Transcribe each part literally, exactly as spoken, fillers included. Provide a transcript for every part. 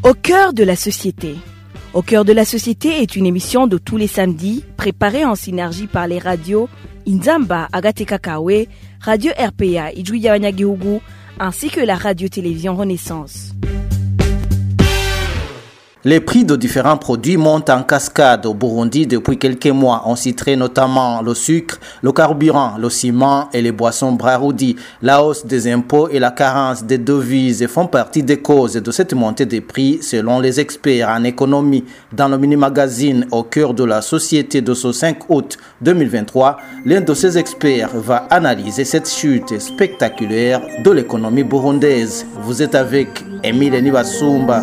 Au cœur de la société. Au cœur de la société est une émission de tous les samedis, préparée en synergie par les radios Inzamba, Agatekakawe, Radio R P A, Ijwi Yabanyagihugu, ainsi que la radio-télévision Renaissance. Les prix de différents produits montent en cascade au Burundi depuis quelques mois. On citerait notamment le sucre, le carburant, le ciment et les boissons Brarudi. La hausse des impôts et la carence des devises font partie des causes de cette montée des prix selon les experts en économie. Dans le mini-magazine Au cœur de la société de ce cinq août deux mille vingt-trois, l'un de ces experts va analyser cette chute spectaculaire de l'économie burundaise. Vous êtes avec Emile Nibasumba.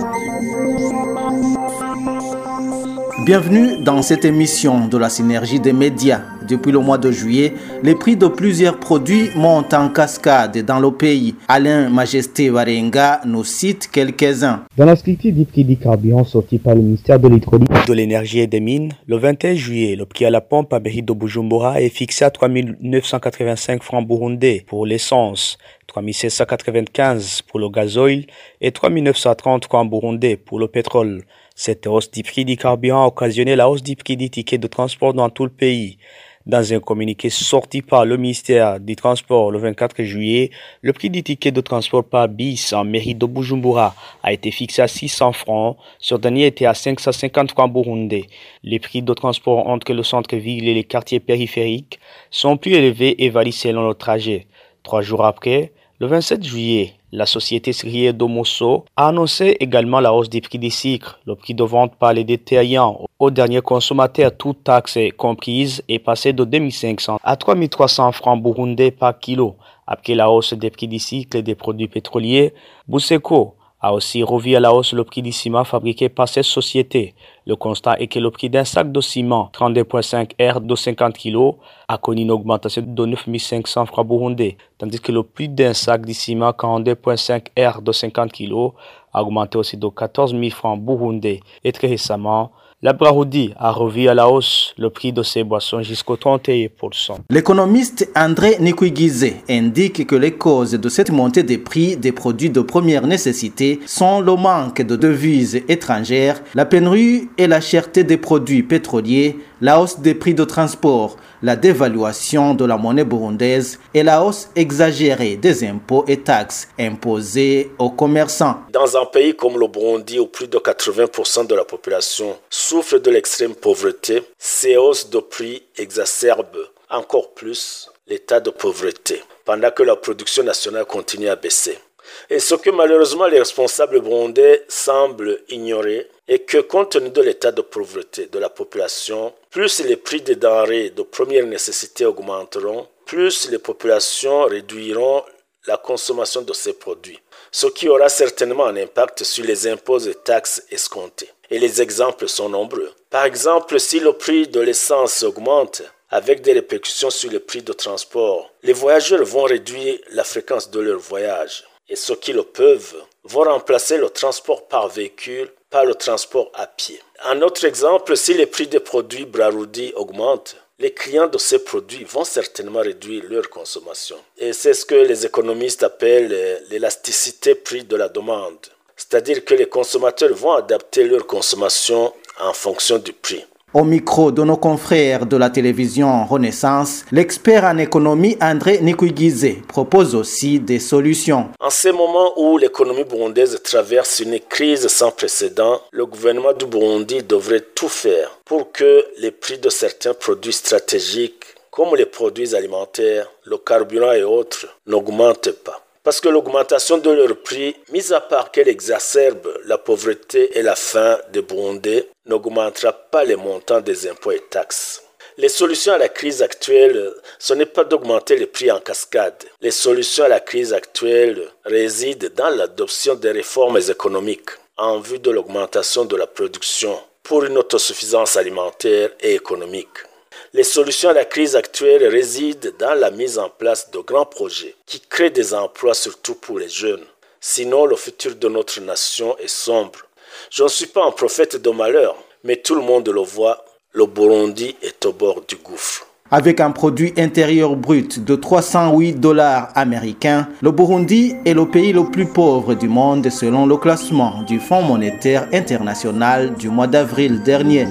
Bienvenue dans cette émission de la synergie des médias. Depuis le mois de juillet, les prix de plusieurs produits montent en cascade dans le pays. Alain Majesté Warenga nous cite quelques-uns. Dans la structure du prix du carburant sorti par le ministère de l'Hydraulique, de l'énergie et des mines, le vingt et un juillet, le prix à la pompe à mairie de Bujumbura est fixé à trois mille neuf cent quatre-vingt-cinq francs burundais pour l'essence, trois mille sept cent quatre-vingt-quinze pour le gazoil et trois mille neuf cent trente francs burundais pour le pétrole. Cette hausse du prix du carburant a occasionné la hausse du prix des tickets de transport dans tout le pays. Dans un communiqué sorti par le ministère du Transport le vingt-quatre juillet, le prix du ticket de transport par bis en mairie de Bujumbura a été fixé à six cents francs, ce dernier était à cinq cent cinquante francs burundais. Les prix de transport entre le centre-ville et les quartiers périphériques sont plus élevés et varient selon le trajet. Trois jours après, le vingt-sept juillet, la société Srier Domoso a annoncé également la hausse des prix des sucres. Le prix de vente par les détaillants aux derniers consommateurs, toutes taxes comprises, est passé de deux mille cinq cents à trois mille trois cents francs burundais par kilo. Après la hausse des prix des sucres et des produits pétroliers, Buseko a aussi revu à la hausse le prix du ciment fabriqué par cette société. Le constat est que le prix d'un sac de ciment trente-deux virgule cinq R de cinquante kilos a connu une augmentation de neuf mille cinq cents francs burundais, tandis que le prix d'un sac de ciment quarante-deux virgule cinq R de cinquante kilos a augmenté aussi de quatorze mille francs burundais. Et très récemment, la Brarudi a revu à la hausse le prix de ses boissons jusqu'au trente et un pour cent. L'économiste André Nikuigize indique que les causes de cette montée des prix des produits de première nécessité sont le manque de devises étrangères, la pénurie et la cherté des produits pétroliers, la hausse des prix de transport, la dévaluation de la monnaie burundaise et la hausse exagérée des impôts et taxes imposés aux commerçants. Dans un pays comme le Burundi, où plus de quatre-vingts pour cent de la population souffre de l'extrême pauvreté, ces hausses de prix exacerbent encore plus l'état de pauvreté, pendant que la production nationale continue à baisser. Et ce que malheureusement les responsables burundais semblent ignorer est que compte tenu de l'état de pauvreté de la population, plus les prix des denrées de première nécessité augmenteront, plus les populations réduiront la consommation de ces produits, ce qui aura certainement un impact sur les impôts et taxes escomptés. Et les exemples sont nombreux. Par exemple, si le prix de l'essence augmente, avec des répercussions sur le prix de transport, les voyageurs vont réduire la fréquence de leur voyage. Et ceux qui le peuvent vont remplacer le transport par véhicule par le transport à pied. Un autre exemple, si les prix des produits Brarudi augmentent, les clients de ces produits vont certainement réduire leur consommation. Et c'est ce que les économistes appellent l'élasticité prix de la demande. C'est-à-dire que les consommateurs vont adapter leur consommation en fonction du prix. Au micro de nos confrères de la télévision Renaissance, l'expert en économie André Nikuigize propose aussi des solutions. En ce moment où l'économie burundaise traverse une crise sans précédent, le gouvernement du Burundi devrait tout faire pour que les prix de certains produits stratégiques, comme les produits alimentaires, le carburant et autres, n'augmentent pas. Parce que l'augmentation de leur prix, mis à part qu'elle exacerbe la pauvreté et la faim des Burundais, n'augmentera pas les montants des impôts et taxes. Les solutions à la crise actuelle, ce n'est pas d'augmenter les prix en cascade. Les solutions à la crise actuelle résident dans l'adoption des réformes économiques en vue de l'augmentation de la production pour une autosuffisance alimentaire et économique. Les solutions à la crise actuelle résident dans la mise en place de grands projets qui créent des emplois surtout pour les jeunes. Sinon, le futur de notre nation est sombre. Je ne suis pas un prophète de malheur, mais tout le monde le voit, le Burundi est au bord du gouffre. Avec un produit intérieur brut de trois cent huit dollars américains, le Burundi est le pays le plus pauvre du monde selon le classement du Fonds monétaire international du mois d'avril dernier.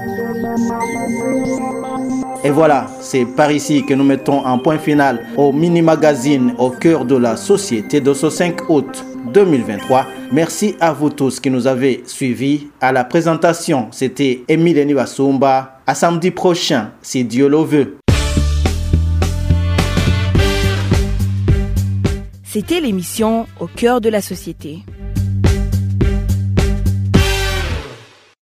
Et voilà, c'est par ici que nous mettons un point final au mini-magazine au cœur de la société de ce cinq août deux mille vingt-trois. Merci à vous tous qui nous avez suivis. À la présentation, c'était Émile Nibasumba. À samedi prochain, si Dieu le veut. C'était l'émission Au cœur de la société.